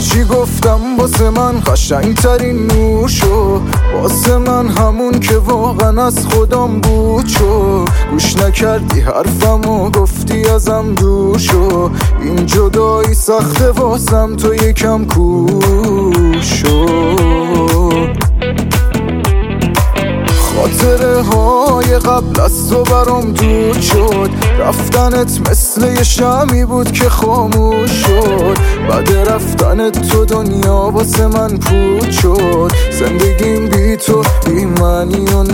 هرچی گفتم واسه من قشنگترین نوشو، واسه من همون که واقعا از خودم بود شو. گوش نکردی حرفمو گفتی ازم دور شو، این جدایی سخته واسم تو یکم کوشو. خاطره های قبل از تو برام دود شد، رفتنت مثل یه شمی بود که خاموش شد. بعد رفتنت تو دنیا واسه من پود شد، زندگیم بی تو بی معنی و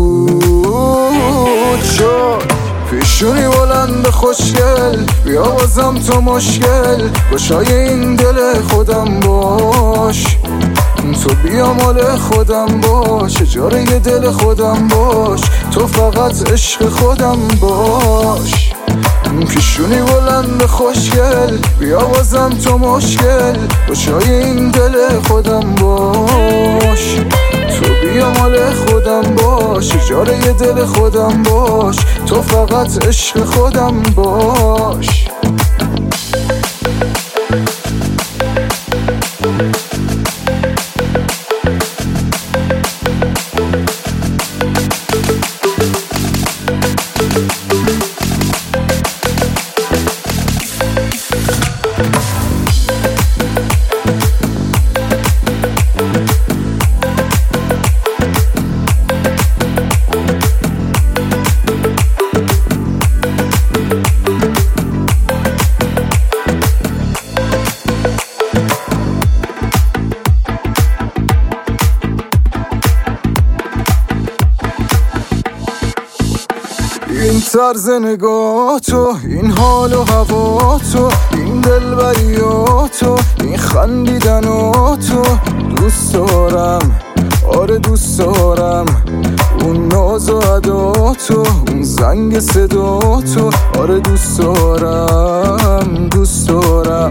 نابود شد. پیشونی بلند خوشگل بیا بازم تو مشکل، گشای این دل خودم باش، تو بیا مال خودم باش، اجاره دل خودم باش، تو فقط عشق خودم باش. پیشونی بلند خوشگل بیا بازم تو مشکل، گشای این دل خودم باش، تو بیا مال خودم باش، اجاره دل خودم باش، تو فقط عشق خودم باش. این طرز نگاه تو، این حال و هوا تو، این دلبریاتو، این خندیدناتو دوست دارم، آره دوست دارم. اون ناز و عداتو، اون زنگ صداتو، آره دوست دارم، دوست دارم.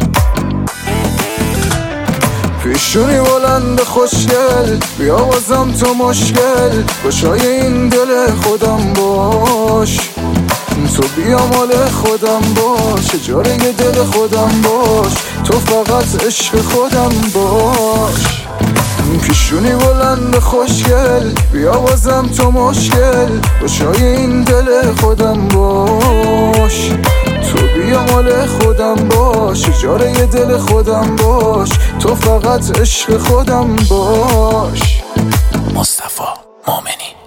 پیشونی بلند خوشگل بیا بازم تو مشکل، گشای این دل خودم باش، تو بیا مال خودم باش، اجاره دل خودم باش، تو فقط عشق خودم باش. پیشونی بلند خوشگل بیا بازم تو مشکل، گشای این دل خودم باش، تو بیا مال خودم باش، اجاره دل خودم باش، تو فقط عشق خودم باش. مصطفی مومنی.